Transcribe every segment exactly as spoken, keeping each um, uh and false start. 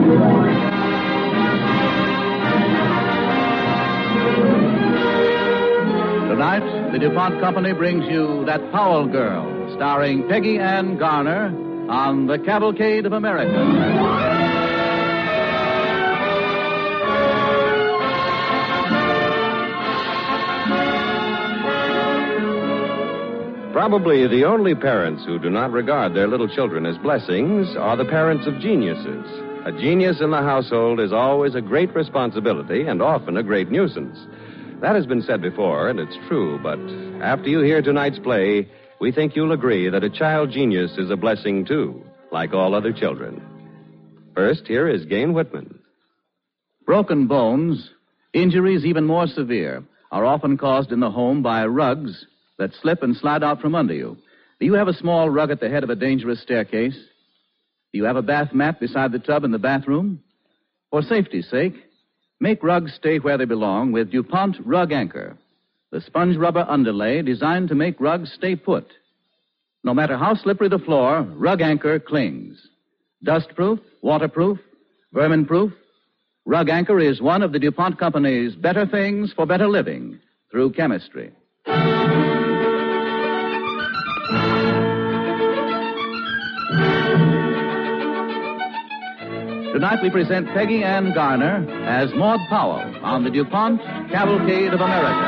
Tonight, the DuPont Company brings you That Powell Girl, starring Peggy Ann Garner on The Cavalcade of America. Probably the only parents who do not regard their little children as blessings are the parents of geniuses. A genius in the household is always a great responsibility and often a great nuisance. That has been said before, and it's true, but after you hear tonight's play, we think you'll agree that a child genius is a blessing, too, like all other children. First, here is Gain Whitman. Broken bones, injuries even more severe, are often caused in the home by rugs that slip and slide out from under you. Do you have a small rug at the head of a dangerous staircase? Do you have a bath mat beside the tub in the bathroom? For safety's sake, make rugs stay where they belong with DuPont Rug Anchor, the sponge rubber underlay designed to make rugs stay put. No matter how slippery the floor, Rug Anchor clings. Dust-proof, waterproof, vermin-proof, Rug Anchor is one of the DuPont Company's better things for better living through chemistry. Tonight we present Peggy Ann Garner as Maud Powell on the DuPont Cavalcade of America.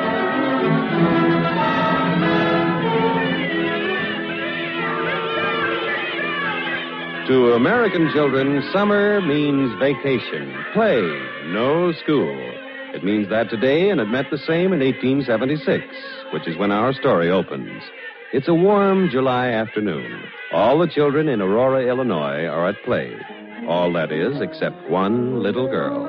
To American children, summer means vacation, play, no school. It means that today, and it meant the same in eighteen seventy-six, which is when our story opens. It's a warm July afternoon. All the children in Aurora, Illinois are at play. All that is, except one little girl.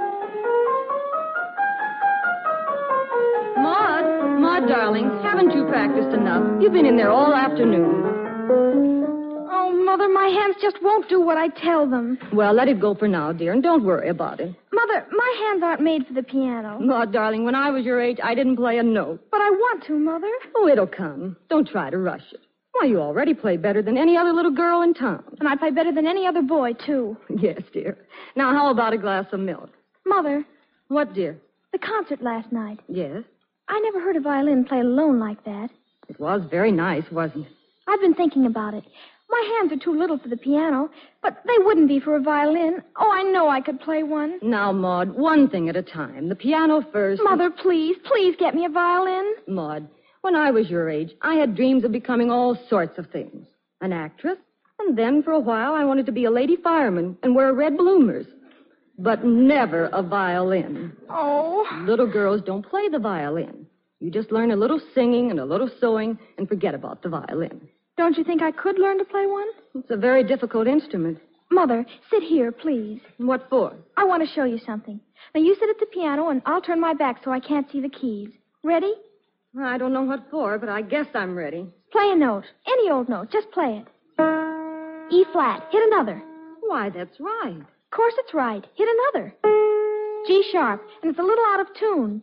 Maud, Maud, darling, haven't you practiced enough? You've been in there all afternoon. Oh, Mother, my hands just won't do what I tell them. Well, let it go for now, dear, and don't worry about it. Mother, my hands aren't made for the piano. Maud, darling, when I was your age, I didn't play a note. But I want to, Mother. Oh, it'll come. Don't try to rush it. Why, you already play better than any other little girl in town. And I play better than any other boy, too. Yes, dear. Now, how about a glass of milk? Mother. What, dear? The concert last night. Yes? I never heard a violin played alone like that. It was very nice, wasn't it? I've been thinking about it. My hands are too little for the piano, but they wouldn't be for a violin. Oh, I know I could play one. Now, Maud, one thing at a time. The piano first. Mother, please, please get me a violin. Maud, when I was your age, I had dreams of becoming all sorts of things. An actress, and then for a while I wanted to be a lady fireman and wear red bloomers. But never a violin. Oh. Little girls don't play the violin. You just learn a little singing and a little sewing and forget about the violin. Don't you think I could learn to play one? It's a very difficult instrument. Mother, sit here, please. What for? I want to show you something. Now, you sit at the piano, and I'll turn my back so I can't see the keys. Ready? I don't know what for, but I guess I'm ready. Play a note. Any old note. Just play it. E flat. Hit another. Why, that's right. Of course it's right. Hit another. G sharp, and it's a little out of tune.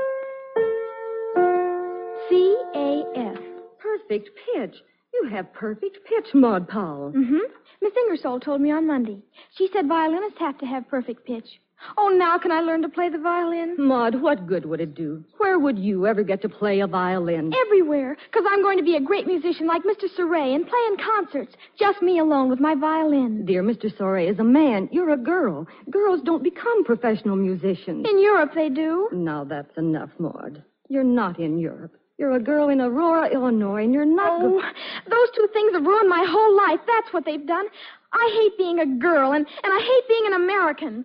C A F. Perfect pitch. You have perfect pitch, Maud Powell. Mm-hmm. Miss Ingersoll told me on Monday. She said violinists have to have perfect pitch. Oh, now can I learn to play the violin? Maud, what good would it do? Where would you ever get to play a violin? Everywhere, because I'm going to be a great musician like Mister Soray and play in concerts. Just me alone with my violin. Dear, Mister Soray is a man. You're a girl. Girls don't become professional musicians. In Europe, they do. Now, that's enough, Maud. You're not in Europe. You're a girl in Aurora, Illinois, and you're not... Oh, go- those two things have ruined my whole life. That's what they've done. I hate being a girl, and, and I hate being an American.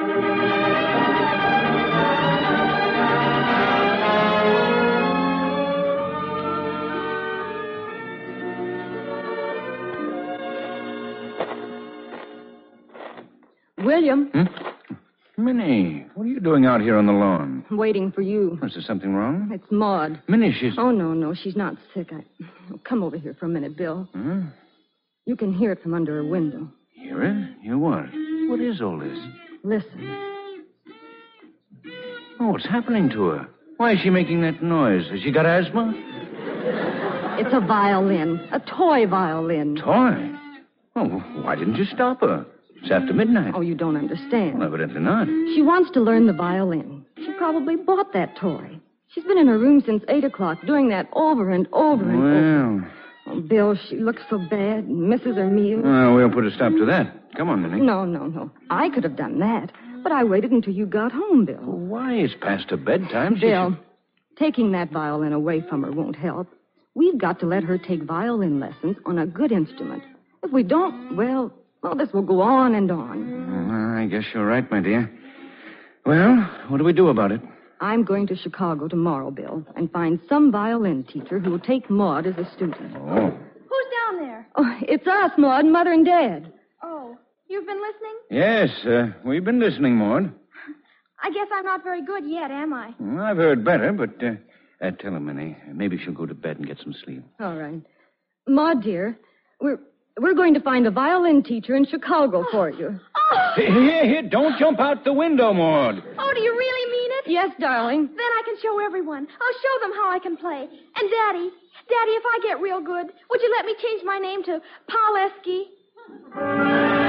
William. Hmm? Minnie, what are you doing out here on the lawn? Waiting for you. Is there something wrong? It's Maud. Minnie, she's... Oh, no, no, she's not sick. I... Oh, come over here for a minute, Bill. Huh? You can hear it from under her window. Hear it? Hear what? What is all this? Listen. Oh, what's happening to her? Why is she making that noise? Has she got asthma? It's a violin. A toy violin. Toy? Oh, why didn't you stop her? It's after midnight. Oh, you don't understand. Well, evidently not. She wants to learn the violin. She probably bought that toy. She's been in her room since eight o'clock, doing that over and over and over. Well, Oh, Bill, she looks so bad and misses her meals. well, we'll put a stop to that. Come on, Minnie. No, no, no. I could have done that, but I waited until you got home, Bill. Well, why? It's past her bedtime. She Bill, should- taking that violin away from her won't help. We've got to let her take violin lessons on a good instrument. If we don't, well, well, this will go on and on. Well, I guess you're right, my dear. Well, what do we do about it? I'm going to Chicago tomorrow, Bill, and find some violin teacher who will take Maud as a student. Oh. Who's down there? Oh, it's us, Maud, Mother and Dad. Oh, you've been listening? Yes, uh, we've been listening, Maud. I guess I'm not very good yet, am I? Well, I've heard better, but uh, uh, tell her, Minnie. Maybe she'll go to bed and get some sleep. All right. Maud, dear, we're we're going to find a violin teacher in Chicago for you. Oh! Here, here, don't jump out the window, Maud. Oh, do you really mean it? Yes, darling. Then I can show everyone. I'll show them how I can play. And Daddy, Daddy, if I get real good, would you let me change my name to Powleski?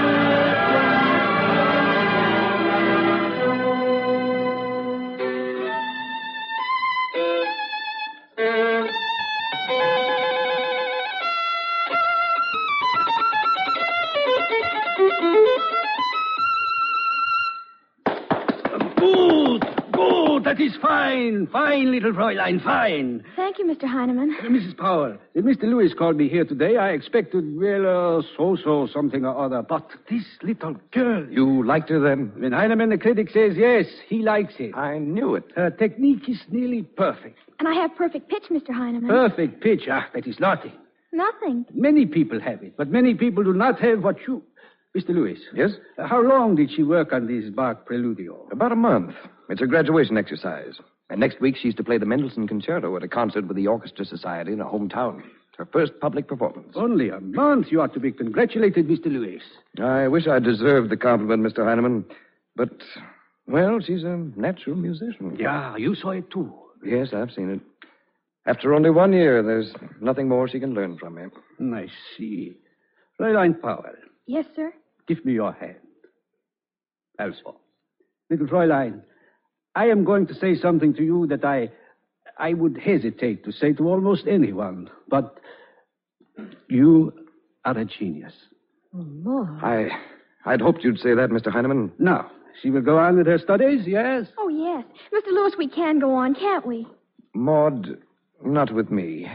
Good, good. That is fine. Fine, little Fräulein, fine. Thank you, Mister Heinemann. Uh, Missus Powell, uh, Mister Lewis called me here today. I expected, well, uh, so-so, something or other. But this little girl... You liked her then? When Heinemann, the critic, says yes, he likes it. I knew it. Her technique is nearly perfect. And I have perfect pitch, Mister Heinemann. Perfect pitch. Ah, that is nothing. Nothing. Many people have it, but many people do not have what you... Mister Lewis. Yes? Uh, how long did she work on this Bach Preludio? About a month. It's her graduation exercise. And next week she's to play the Mendelssohn Concerto at a concert with the Orchestra Society in her hometown. It's her first public performance. Only a month. You ought to be congratulated, Mister Lewis. I wish I deserved the compliment, Mister Heinemann. But, well, she's a natural musician. Yeah, you saw it too. Yes, I've seen it. After only one year, there's nothing more she can learn from me. I see. Fräulein Powell, Yes, sir. give me your hand. Also, little Fräulein, I am going to say something to you that I, I would hesitate to say to almost anyone, but you are a genius. Oh, Maud. I, I'd hoped you'd say that, Mister Heinemann. Now, she will go on with her studies, yes? Oh, yes. Mister Lewis, we can go on, can't we? Maud, not with me.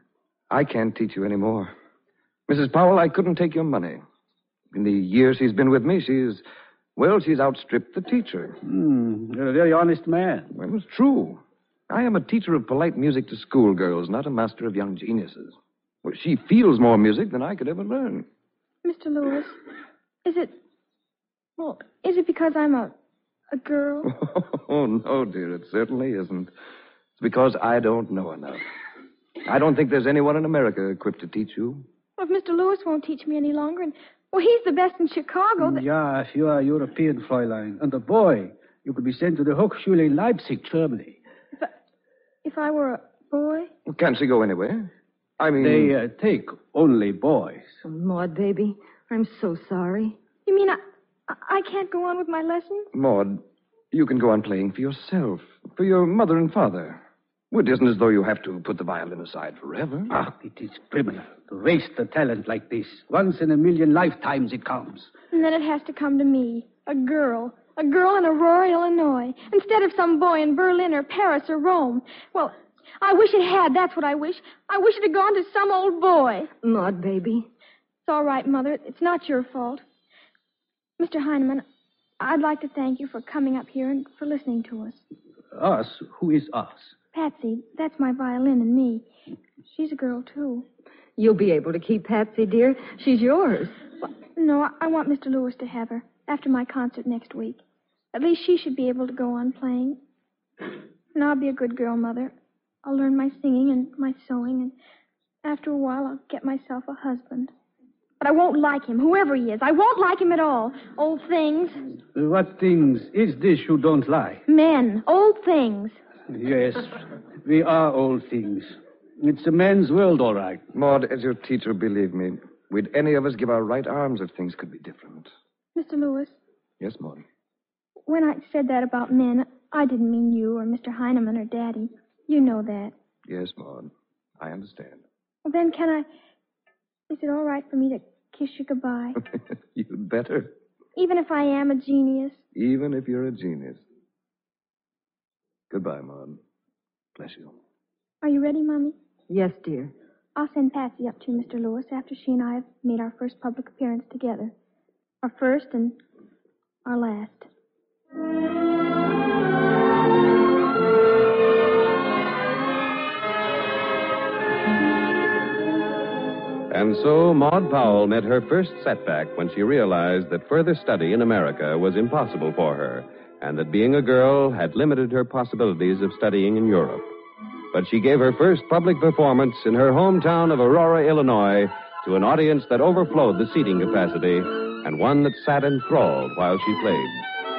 I can't teach you anymore. Missus Powell, I couldn't take your money. In the years she's been with me, she's, well, she's outstripped the teacher. Hmm, you're a very honest man. Well, it's true. I am a teacher of polite music to schoolgirls, not a master of young geniuses. Well, she feels more music than I could ever learn. Mister Lewis, is it... Well, is it because I'm a... a girl? Oh, no, dear, it certainly isn't. It's because I don't know enough. I don't think there's anyone in America equipped to teach you. Well, if Mister Lewis won't teach me any longer, and... Well, he's the best in Chicago. That... Yeah, if you are a European, Fräulein, and a boy, you could be sent to the Hochschule in Leipzig, Germany. If I, if I were a boy? Can't she go anywhere? I mean... They uh, take only boys. Oh, Maud, baby, I'm so sorry. You mean I, I can't go on with my lessons? Maud, you can go on playing for yourself, for your mother and father. Well, it isn't as though you have to put the violin aside forever. Ah, it is criminal to waste a talent like this. Once in a million lifetimes it comes. And then it has to come to me, a girl. A girl in Aurora, Illinois, instead of some boy in Berlin or Paris or Rome. Well, I wish it had, that's what I wish. I wish it had gone to some old boy. Maud, baby. It's all right, Mother. It's not your fault. Mister Heinemann, I'd like to thank you for coming up here and for listening to us. Us? Who is us? Patsy, that's my violin and me. She's a girl, too. You'll be able to keep Patsy, dear. She's yours. Well, no, I, I want Mister Lewis to have her after my concert next week. At least she should be able to go on playing. And I'll be a good girl, Mother. I'll learn my singing and my sewing, and after a while I'll get myself a husband. But I won't like him, whoever he is. I won't like him at all. Old things. What things is this you don't like? Men. Old things. Yes, we are old things. It's a man's world, all right. Maud, as your teacher, believe me, we'd any of us give our right arms if things could be different. Mister Lewis, Yes, Maud. when I said that about men, I didn't mean you or Mister Heineman or Daddy. You know that. Yes, Maud. I understand. Well, then can I... Is it all right for me to kiss you goodbye? You'd better. Even if I am a genius? Even if you're a genius. Goodbye, Maud. Bless you. Are you ready, Mommy? Yes, dear. I'll send Patsy up to Mister Lewis after she and I have made our first public appearance together. Our first and our last. And so Maud Powell met her first setback when she realized that further study in America was impossible for her, and that being a girl had limited her possibilities of studying in Europe. But she gave her first public performance in her hometown of Aurora, Illinois, to an audience that overflowed the seating capacity, and one that sat enthralled while she played.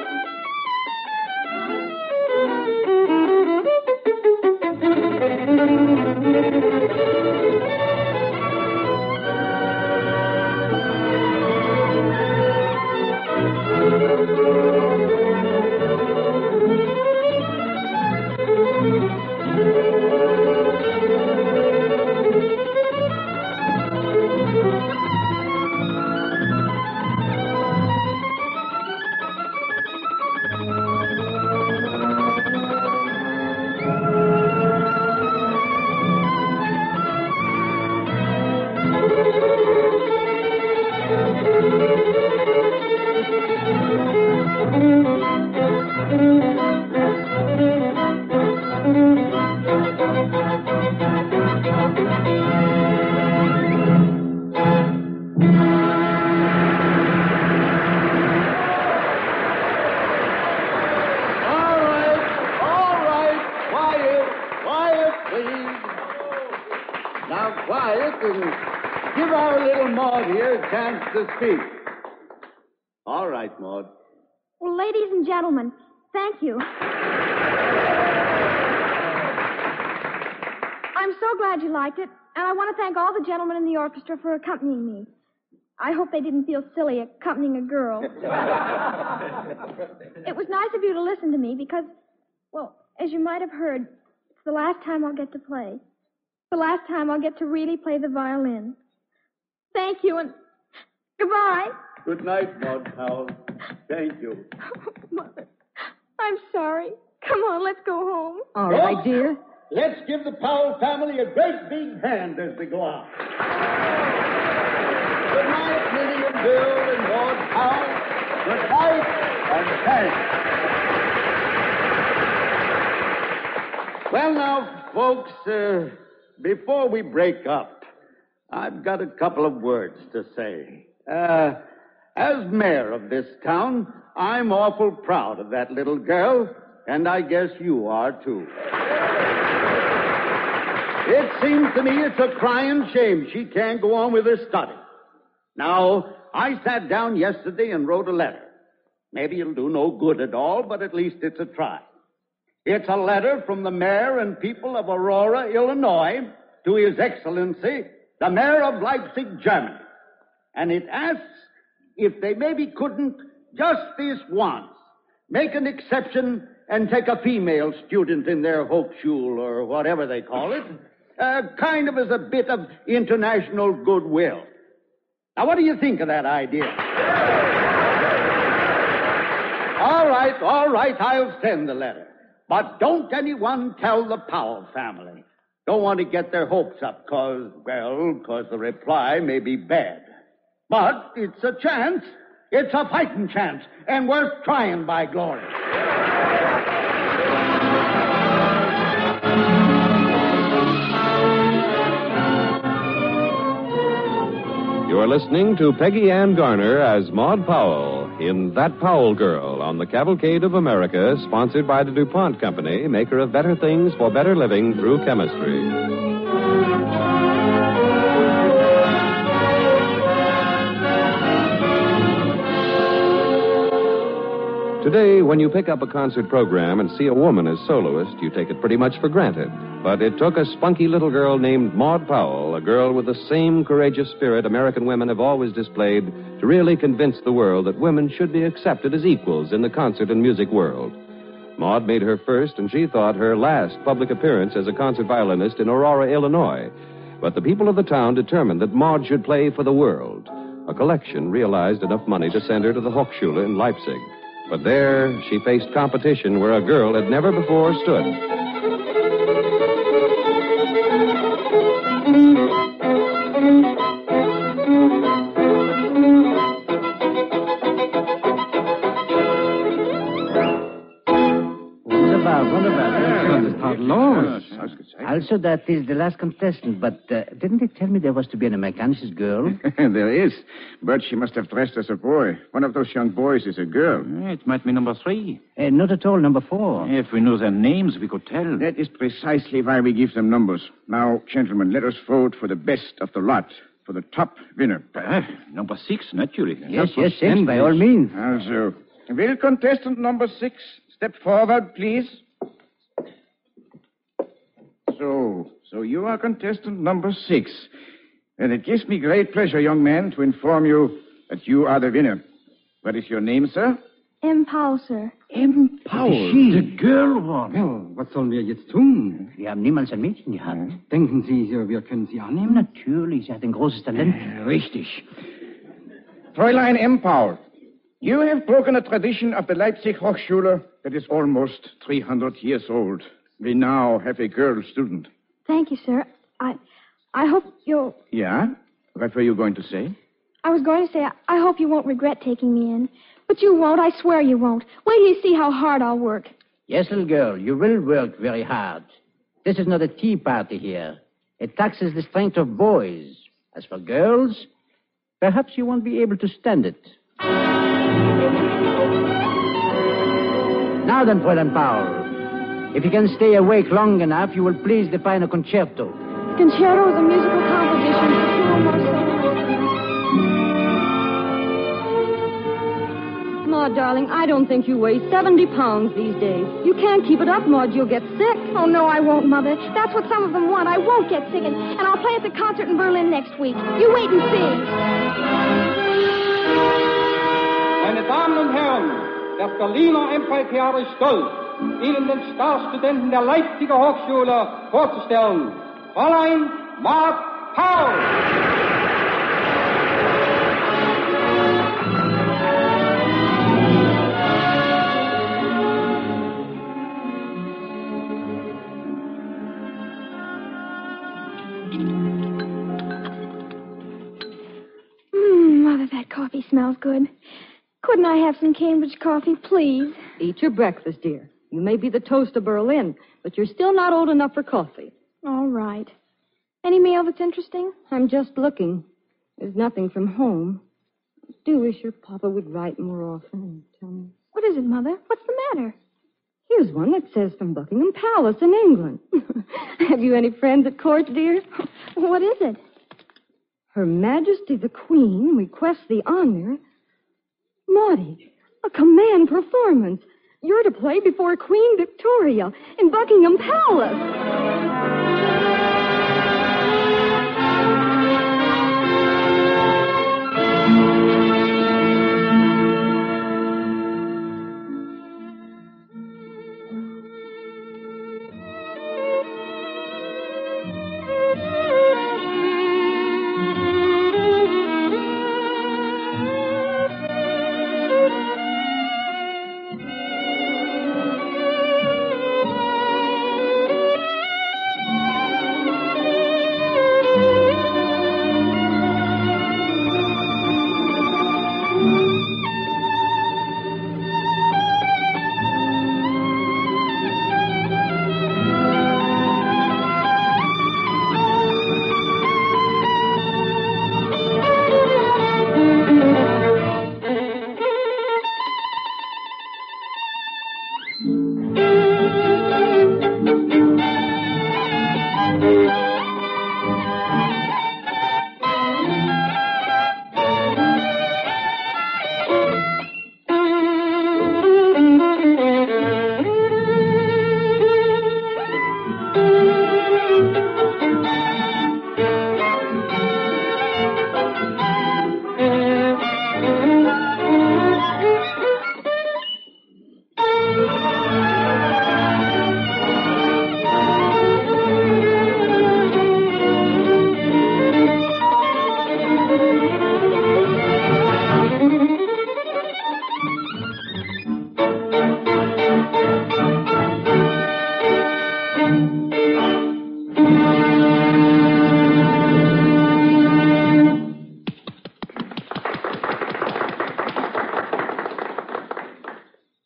To speak. All right, Maud. Well, ladies and gentlemen, thank you. I'm so glad you liked it, and I want to thank all the gentlemen in the orchestra for accompanying me. I hope they didn't feel silly accompanying a girl. It was nice of you to listen to me because, well, as you might have heard, it's the last time I'll get to play. The last time I'll get to really play the violin. Thank you, and goodbye. Good night, Maud Powell. Thank you. Oh, Mother, I'm sorry. Come on, let's go home. All right, Folks, dear. Let's give the Powell family a great big hand as we go out. Good night, Minnie and Bill and Maud Powell. Good night and thanks. Well, now, folks, uh, before we break up, I've got a couple of words to say. Uh, as mayor of this town, I'm awful proud of that little girl, and I guess you are, too. It seems to me it's a crying shame she can't go on with her study. Now, I sat down yesterday and wrote a letter. Maybe it'll do no good at all, but at least it's a try. It's a letter from the mayor and people of Aurora, Illinois, to His Excellency, the mayor of Leipzig, Germany. And it asks if they maybe couldn't, just this once, make an exception and take a female student in their Hochschule or whatever they call it, uh, kind of as a bit of international goodwill. Now, what do you think of that idea? All right, all right, I'll send the letter. But don't anyone tell the Powell family. Don't want to get their hopes up, because, well, because the reply may be bad. But it's a chance. It's a fighting chance, and worth trying, by glory. You are listening to Peggy Ann Garner as Maud Powell in That Powell Girl on the Cavalcade of America, sponsored by the DuPont Company, maker of better things for better living through chemistry. Today, when you pick up a concert program and see a woman as soloist, you take it pretty much for granted. But it took a spunky little girl named Maud Powell, a girl with the same courageous spirit American women have always displayed, to really convince the world that women should be accepted as equals in the concert and music world. Maud made her first, and she thought her last, public appearance as a concert violinist in Aurora, Illinois. But the people of the town determined that Maud should play for the world. A collection realized enough money to send her to the Hochschule in Leipzig. But there, she faced competition where a girl had never before stood. Wunderbar, wunderbar. Pardon. Also, that is the last contestant, but uh, didn't they tell me there was to be an Amerikanisches girl? There is, but she must have dressed as a boy. One of those young boys is a girl. It might be number three. Uh, not at all, number four. If we knew their names, we could tell. That is precisely why we give them numbers. Now, gentlemen, let us vote for the best of the lot, for the top winner. Uh, number six, naturally. Yes, yes, six, by all means. Also, will contestant number six step forward, please? So, so you are contestant number six. And it gives me great pleasure, young man, to inform you that you are the winner. What is your name, sir? M. Powell, sir. M. Powell. She, the girl one. Ja, was sollen wir jetzt tun? Wir haben niemals ein Mädchen gehabt. Denken Sie, wir können sie annehmen? Natürlich, sie hat ein großes Talent. Uh, richtig. Fräulein M. Powell, you have broken a tradition of the Leipzig Hochschule that is almost three hundred years old. We now have a girl student. Thank you, sir. I I hope you'll... Yeah? What were you going to say? I was going to say, I hope you won't regret taking me in. But you won't. I swear you won't. Wait till you see how hard I'll work. Yes, little girl, you will work very hard. This is not a tea party here. It taxes the strength of boys. As for girls, perhaps you won't be able to stand it. Now then, Fräulein Powell. If you can stay awake long enough, you will please define a concerto. Concerto is a musical composition for two or more soloists. Maud, darling, I don't think you weigh seventy pounds these days. You can't keep it up, Maud. You'll get sick. Oh, no, I won't, Mother. That's what some of them want. I won't get sick, and, and I'll play at the concert in Berlin next week. You wait and see. Meine Damen und Herren, das Berliner Empire-Theater ist stolz, Ihnen den Starstudenten der Leipziger Hochschule vorzustellen. Fräulein Maud Powell. Mmm, Mother, that coffee smells good. Couldn't I have some Cambridge coffee, please? Eat your breakfast, dear. You may be the toast of Berlin, but you're still not old enough for coffee. All right. Any mail that's interesting? I'm just looking. There's nothing from home. I do wish your papa would write more often and tell me. What is it, Mother? What's the matter? Here's one that says from Buckingham Palace in England. Have you any friends at court, dear? What is it? Her Majesty the Queen requests the honor... Maudie, a command performance. You're to play before Queen Victoria in Buckingham Palace.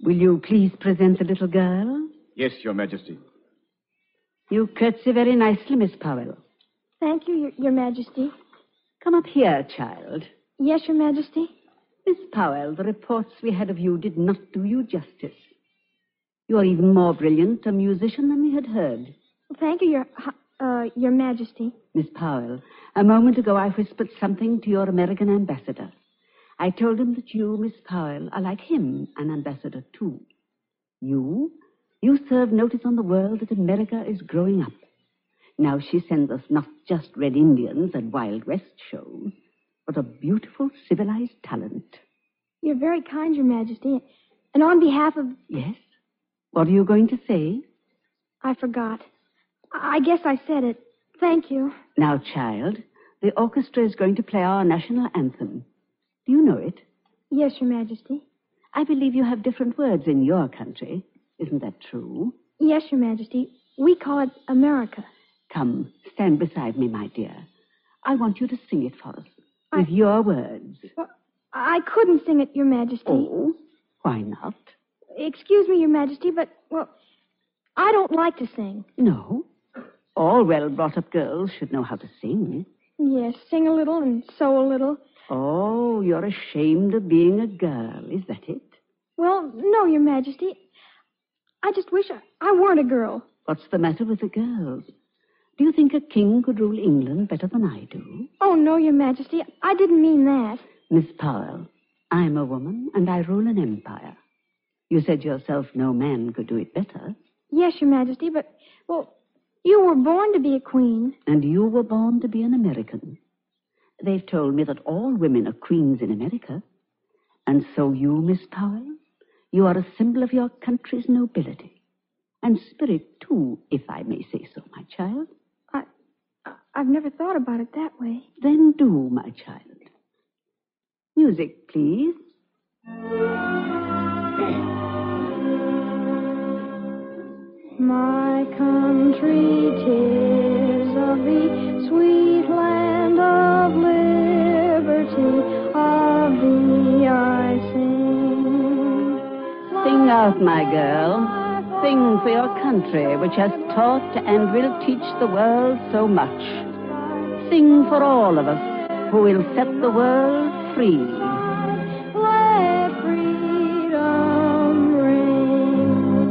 Will you please present the little girl? Yes, Your Majesty. You curtsy very nicely, Miss Powell. Thank you, Your, Your Majesty. Come up here, child. Yes, Your Majesty. Miss Powell, the reports we had of you did not do you justice. You are even more brilliant a musician than we had heard. Thank you, Your, uh, Your Majesty. Miss Powell, a moment ago I whispered something to your American ambassador. I told him that you, Miss Powell, are like him, an ambassador, too. You, you serve notice on the world that America is growing up. Now she sends us not just Red Indians and Wild West shows, but a beautiful, civilized talent. You're very kind, Your Majesty. And on behalf of... Yes? What are you going to say? I forgot. I guess I said it. Thank you. Now, child, the orchestra is going to play our national anthem. Do you know it? Yes, Your Majesty. I believe you have different words in your country. Isn't that true? Yes, Your Majesty. We call it America. Come, stand beside me, my dear. I want you to sing it for us. I... With your words. Well, I couldn't sing it, Your Majesty. Oh, why not? Excuse me, Your Majesty, but, well, I don't like to sing. No? All well-brought-up girls should know how to sing. Yes, sing a little and sew a little. Oh, you're ashamed of being a girl, is that it? Well, no, Your Majesty. I just wish I, I weren't a girl. What's the matter with the girls? Do you think a king could rule England better than I do? Oh, no, Your Majesty. I didn't mean that. Miss Powell, I'm a woman, and I rule an empire. You said yourself no man could do it better. Yes, Your Majesty, but, well, you were born to be a queen. And you were born to be an American. They've told me that all women are queens in America. And so you, Miss Powell, you are a symbol of your country's nobility. And spirit, too, if I may say so, my child. I, I've never thought about it that way. Then do, my child. Music, please. My country, 'tis of the sweet land of liberty, of thee I sing. Sing out, my girl. Sing for your country, which has taught and will teach the world so much. Sing for all of us, who will set the world free. Let freedom ring.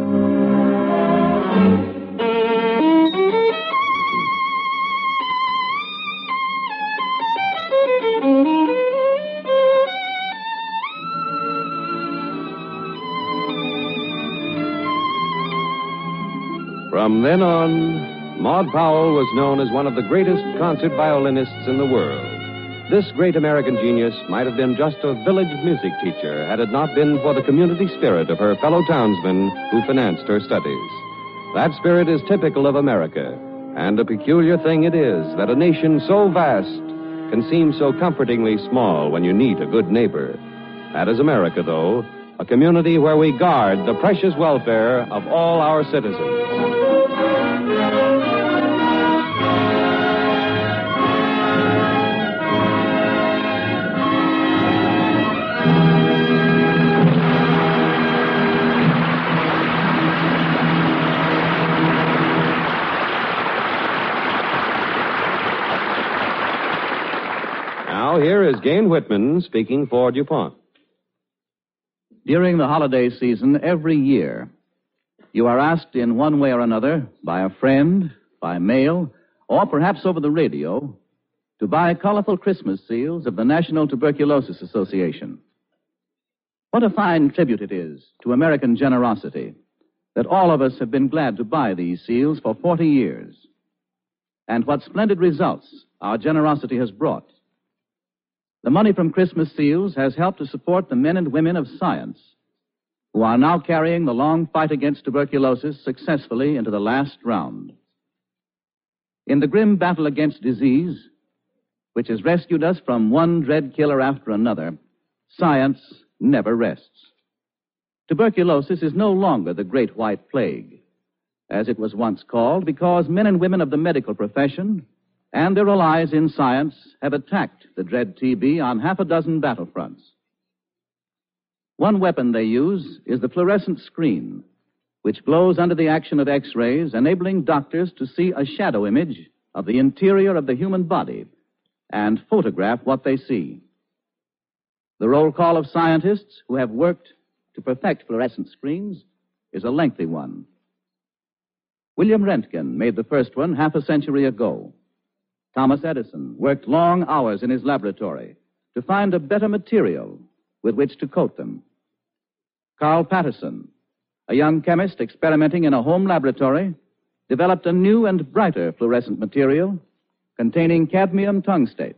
From then on, Maud Powell was known as one of the greatest concert violinists in the world. This great American genius might have been just a village music teacher had it not been for the community spirit of her fellow townsmen who financed her studies. That spirit is typical of America, and a peculiar thing it is that a nation so vast can seem so comfortingly small when you need a good neighbor. That is America, though, a community where we guard the precious welfare of all our citizens. Now, here is Gane Whitman speaking for DuPont. During the holiday season, every year, you are asked in one way or another, by a friend, by mail, or perhaps over the radio, to buy colorful Christmas seals of the National Tuberculosis Association. What a fine tribute it is to American generosity that all of us have been glad to buy these seals for forty years. And what splendid results our generosity has brought. The money from Christmas seals has helped to support the men and women of science who are now carrying the long fight against tuberculosis successfully into the last round. In the grim battle against disease, which has rescued us from one dread killer after another, science never rests. Tuberculosis is no longer the great white plague, as it was once called, because men and women of the medical profession and their allies in science have attacked the dread T B on half a dozen battlefronts. One weapon they use is the fluorescent screen, which glows under the action of X-rays, enabling doctors to see a shadow image of the interior of the human body and photograph what they see. The roll call of scientists who have worked to perfect fluorescent screens is a lengthy one. William Röntgen made the first one half a century ago. Thomas Edison worked long hours in his laboratory to find a better material with which to coat them. Carl Patterson, a young chemist experimenting in a home laboratory, developed a new and brighter fluorescent material containing cadmium tungstate.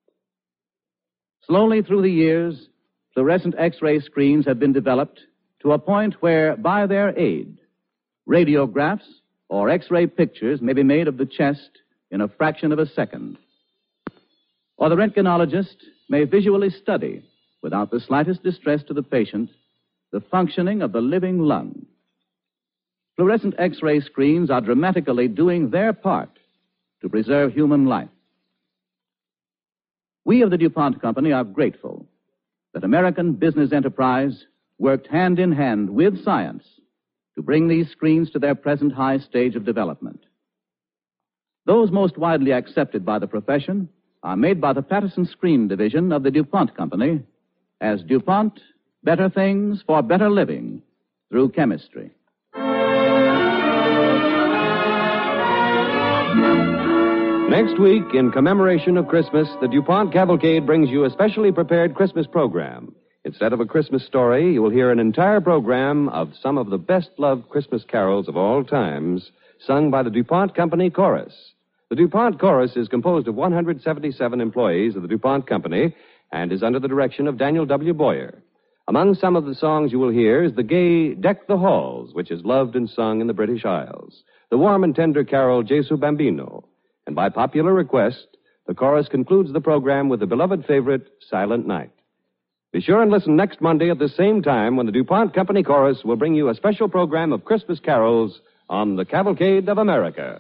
Slowly through the years, fluorescent X-ray screens have been developed to a point where, by their aid, radiographs or X-ray pictures may be made of the chest in a fraction of a second. Or the röntgenologist may visually study, without the slightest distress to the patient, the functioning of the living lung. Fluorescent X-ray screens are dramatically doing their part to preserve human life. We of the DuPont Company are grateful that American business enterprise worked hand in hand with science to bring these screens to their present high stage of development. Those most widely accepted by the profession are made by the Patterson Screen Division of the DuPont Company as DuPont, better things for better living through chemistry. Next week, in commemoration of Christmas, the DuPont Cavalcade brings you a specially prepared Christmas program. Instead of a Christmas story, you will hear an entire program of some of the best-loved Christmas carols of all times, sung by the DuPont Company Chorus. The DuPont Chorus is composed of one hundred seventy-seven employees of the DuPont Company and is under the direction of Daniel W. Boyer. Among some of the songs you will hear is the gay Deck the Halls, which is loved and sung in the British Isles, the warm and tender carol Jesu Bambino, and by popular request, the chorus concludes the program with the beloved favorite, Silent Night. Be sure and listen next Monday at the same time when the DuPont Company Chorus will bring you a special program of Christmas carols on the Cavalcade of America.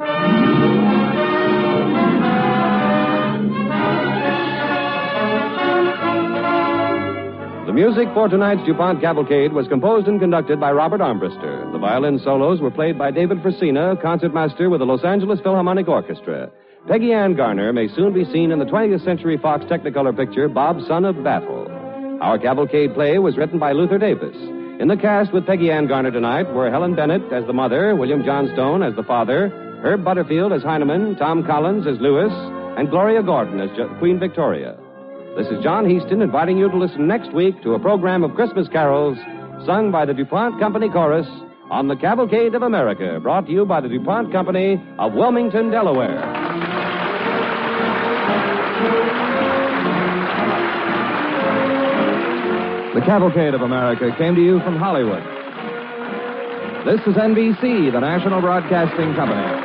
The music for tonight's DuPont Cavalcade was composed and conducted by Robert Armbruster. The violin solos were played by David Frisina, concertmaster with the Los Angeles Philharmonic Orchestra. Peggy Ann Garner may soon be seen in the twentieth Century Fox Technicolor picture, Bob, Son of Battle. Our Cavalcade play was written by Luther Davis. In the cast with Peggy Ann Garner tonight were Helen Bennett as the mother, William Johnstone as the father, Herb Butterfield as Heineman, Tom Collins as Lewis, and Gloria Gordon as jo- Queen Victoria. This is John Heaston inviting you to listen next week to a program of Christmas carols sung by the DuPont Company Chorus on the Cavalcade of America, brought to you by the DuPont Company of Wilmington, Delaware. The Cavalcade of America came to you from Hollywood. This is N B C, the National Broadcasting Company.